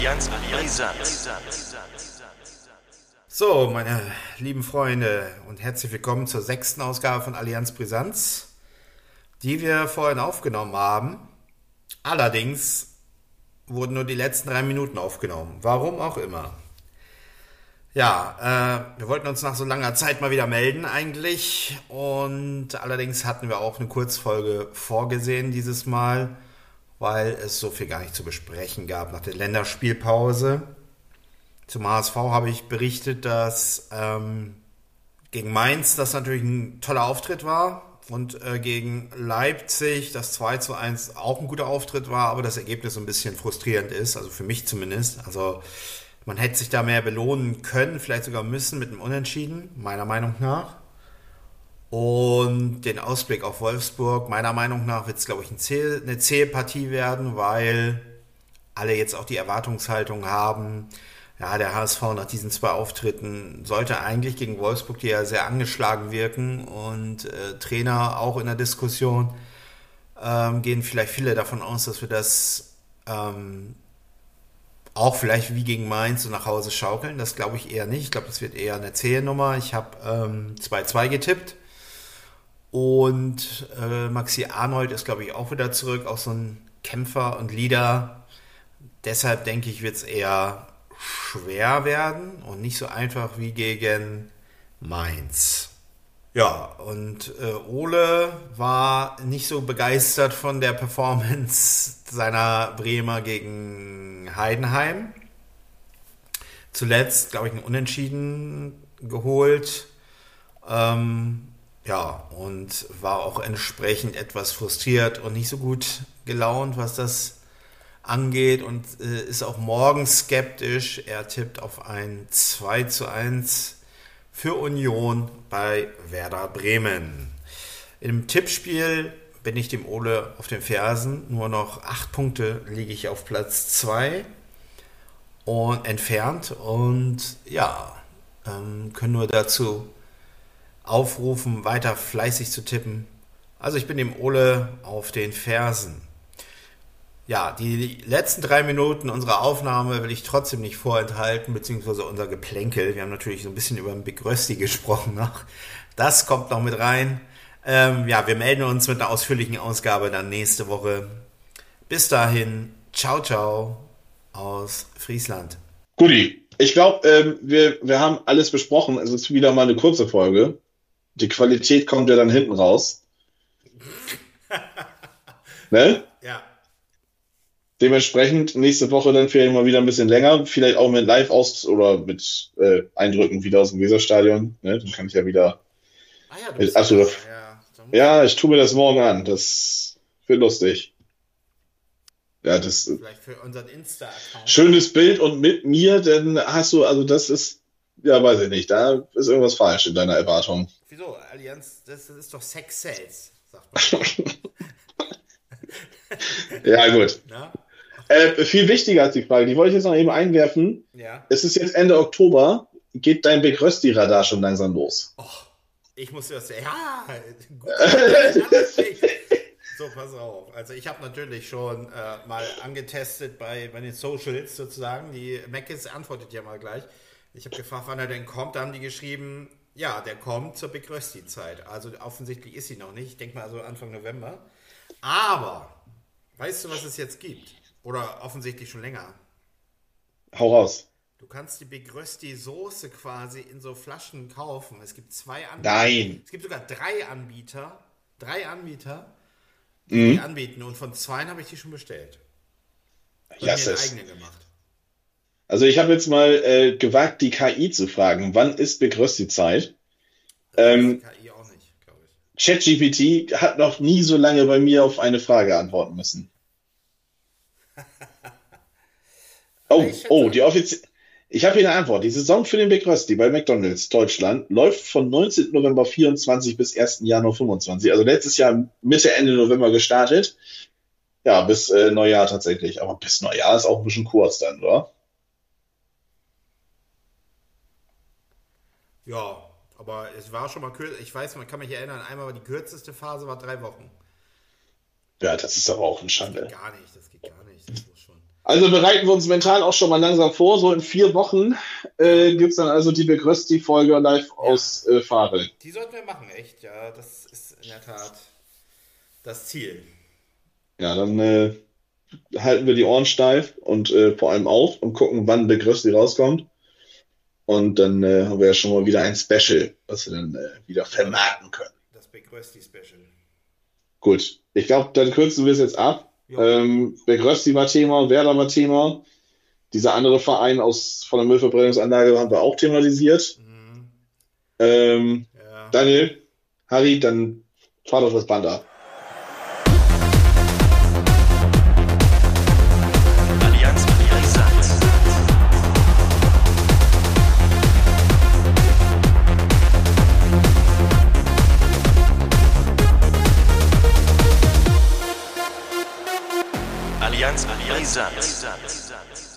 Allianz Brisant. So, meine lieben Freunde und herzlich willkommen zur 6. Ausgabe von Allianz Brisanz, die wir vorhin aufgenommen haben. Allerdings wurden nur die letzten 3 Minuten aufgenommen. Warum auch immer. Ja, wir wollten uns nach so langer Zeit mal wieder melden eigentlich. Und allerdings hatten wir auch eine Kurzfolge vorgesehen dieses Mal, weil es so viel gar nicht zu besprechen gab nach der Länderspielpause. Zum HSV habe ich berichtet, dass gegen Mainz das natürlich ein toller Auftritt war und gegen Leipzig das 2:1 auch ein guter Auftritt war, aber das Ergebnis so ein bisschen frustrierend ist, also für mich zumindest. Also man hätte sich da mehr belohnen können, vielleicht sogar müssen mit einem Unentschieden, meiner Meinung nach. Und den Ausblick auf Wolfsburg, meiner Meinung nach wird es, glaube ich, eine zähe Partie werden, weil alle jetzt auch die Erwartungshaltung haben, ja, der HSV nach diesen 2 Auftritten sollte eigentlich gegen Wolfsburg, die ja sehr angeschlagen wirken und Trainer auch in der Diskussion, gehen vielleicht viele davon aus, dass wir das auch vielleicht wie gegen Mainz so nach Hause schaukeln. Das glaube ich eher nicht. Ich glaube, das wird eher eine zähe Nummer. Ich habe 2:2 getippt. Und Maxi Arnold ist, glaube ich, auch wieder zurück, auch so ein Kämpfer und Leader. Deshalb denke ich, wird es eher schwer werden und nicht so einfach wie gegen Mainz. Ja, und Ole war nicht so begeistert von der Performance seiner Bremer gegen Heidenheim. Zuletzt, glaube ich, ein Unentschieden geholt. Ja, und war auch entsprechend etwas frustriert und nicht so gut gelaunt, was das angeht und ist auch morgen skeptisch. Er tippt auf ein 2:1 für Union bei Werder Bremen. Im Tippspiel bin ich dem Ole auf den Fersen. Nur noch 8 Punkte liege ich auf Platz 2 und entfernt und ja, können nur dazu aufrufen, weiter fleißig zu tippen. Also ich bin dem Ole auf den Fersen. Ja, die letzten 3 Minuten unserer Aufnahme will ich trotzdem nicht vorenthalten, beziehungsweise unser Geplänkel. Wir haben natürlich so ein bisschen über den Big Rösti gesprochen noch. Das kommt noch mit rein. Ja, wir melden uns mit einer ausführlichen Ausgabe dann nächste Woche. Bis dahin, ciao, ciao aus Friesland. Guti, ich glaube, wir haben alles besprochen. Es ist wieder mal eine kurze Folge. Die Qualität kommt ja dann hinten raus. Ne? Ja. Dementsprechend nächste Woche dann vielleicht mal wieder ein bisschen länger. Vielleicht auch mit Live oder mit Eindrücken wieder aus dem Weserstadion. Ne? Dann kann ich ja wieder. Ah ja, du bist Ja, ich tue mir das morgen an. Das wird lustig. Ja, das vielleicht für unseren Insta-Account. schönes Bild und mit mir, dann hast du, also das ist, ja, weiß ich nicht, da ist irgendwas falsch in deiner Erwartung. Wieso? Allianz, das ist doch Sex Sales, sagt man. Ja, gut. Na? Viel wichtiger als die Frage, die wollte ich jetzt noch eben einwerfen. Ja. Es ist jetzt Ende Oktober, geht dein Big Rösti-Radar schon langsam los. Oh, ich muss das ja, gut. So, pass auf. Also ich habe natürlich schon mal angetestet bei den Socials sozusagen. Die Meckes antwortet ja mal gleich. Ich habe gefragt, wann er denn kommt. Da haben die geschrieben, ja, der kommt zur Big Rösti-Zeit. Also offensichtlich ist sie noch nicht. Ich denke mal also Anfang November. Aber, weißt du, was es jetzt gibt? Oder offensichtlich schon länger. Hau raus. Du kannst die Big Rösti Soße quasi in so Flaschen kaufen. Es gibt 2 Anbieter. Nein. Es gibt sogar 3 Anbieter. 3 Anbieter, die Mhm. anbieten. Und von 2 habe ich die schon bestellt. Und Ja, mir einen es eigenen gemacht. Also ich habe jetzt mal gewagt, die KI zu fragen, wann ist Big Rösti-Zeit? Das weiß die Ähm, KI auch nicht, glaube ich. ChatGPT hat noch nie so lange bei mir auf eine Frage antworten müssen. Aber ich schätze, Ich habe hier eine Antwort. Die Saison für den Big Rösti bei McDonald's Deutschland läuft von 19. November 24 bis 1. Januar 25. Also letztes Jahr Mitte, Ende November gestartet. Ja, bis Neujahr tatsächlich. Aber bis Neujahr ist auch ein bisschen kurz dann, oder? ja, aber es war schon mal kürzer. Ich weiß, man kann mich erinnern, einmal war die kürzeste Phase war 3 Wochen. Ja, das ist aber auch eine Das geht Schande. gar nicht, das geht gar nicht. Das muss schon. Also bereiten wir uns mental auch schon mal langsam vor. So in 4 Wochen gibt es dann also die Big Rösti-Folge live aus Fahre. Die sollten wir machen, echt. Ja, das ist in der Tat das Ziel. Ja, dann halten wir die Ohren steif und vor allem auf und gucken, wann Big Rösti rauskommt. Und dann haben wir ja schon mal wieder ein Special, was wir dann wieder vermarkten können. Das Big Rösti Special. Gut, ich glaube, dann kürzen wir es jetzt ab. Big Rösti war Thema, Werder war Thema. Dieser andere Verein von der Müllverbrennungsanlage haben wir auch thematisiert. Daniel, Harry, dann fahr doch das Band ab. Allianz Brisant.